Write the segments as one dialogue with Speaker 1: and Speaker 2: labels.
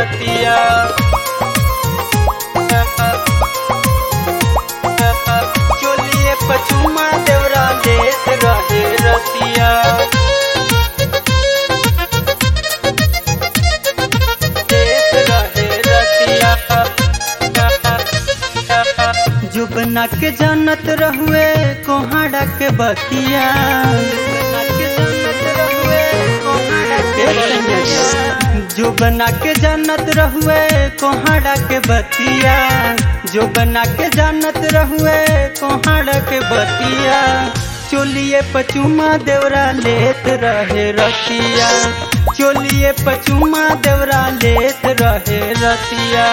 Speaker 1: रतिया। चोलिए पचुमा देवरा लेत रहे रतिया। जुबना के जानत रहुए कोहाड़ा के बतिया। जुबना के जानत रहुए कोहाड़ा के बतिया। जुबना के जानत रहुए कोहाड़ा के बतिया। चोलिए पचुमा देवरा लेत रहे रतिया। चोलिए पचुमा देवरा लेत रहे रतिया।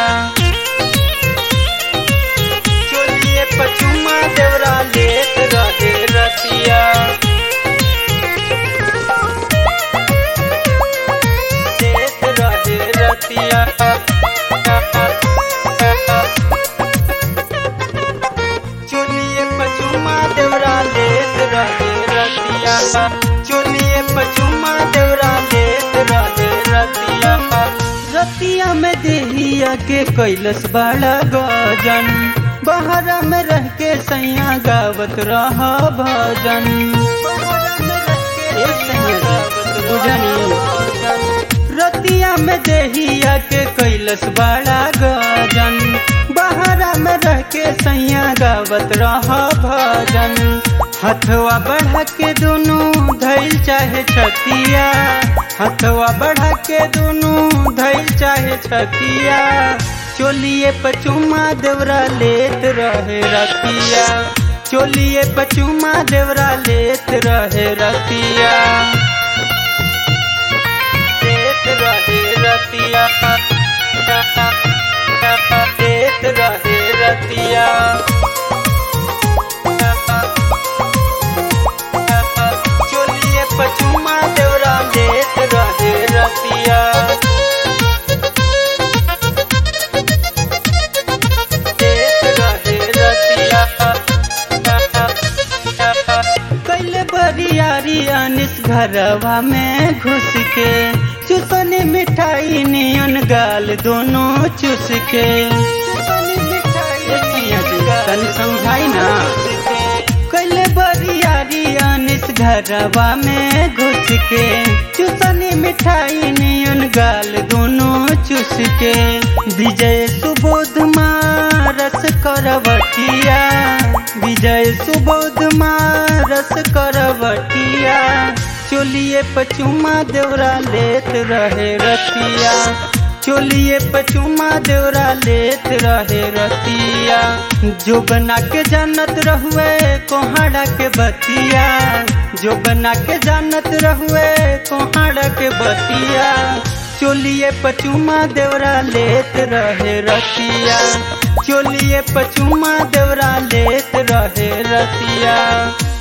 Speaker 1: पचुमा देवरा लेत रहे रतिया। लेत रहे रतिया। चोलिए पचुमा देवरा लेत रहे रतिया। चोलिए पचुमा देवरा लेत रहे रतिया। रतिया में देहिया के कैलस बड़ा गजन। बहरा में रह के सैया गावत रहा भजन। रतिया में देहिया के कैलस बड़ा गजन। बहरा में रह के सैया गावत रहा भजन। हथवा बढ़ा के दोनों धैल चाहे छतिया। हथवा बढ़ा के दोनों धैल चाहे छतिया। चोलिए पचुमा देवरा लेत रहे रतिया। चोलिए पचुमा देवरा लेत रहे रतिया। लेत रहे रतिया। लेत रहे रतिया। चोलिए पचुमा देवरा लेत रहे रतिया। अनिस घरवा में घुस के चुसनी मिठाई नियन गाल दोनों चुस के। तनी समझाई ना। कैले बरियारी अनिस घरवा में घुस के चुसनी मिठाई नियन गाल दोनों चुस के। विजय सुबोध मारस करवटिया। विजय सुबोध मारस करवटिया। चोलिए पचुमा देवरा लेत रहे रतिया। चोलिए पचुमा देवरा लेत रहे रतिया। जोबना के जानत रहुए कोहाड़ा के बतिया। जोबना के जानत रहुए कोहाड़ा के बतिया। चोलिए पचुमा देवरा लेत रहे रतिया। चोलिए पचुमा देवरा लेत रहे रतिया।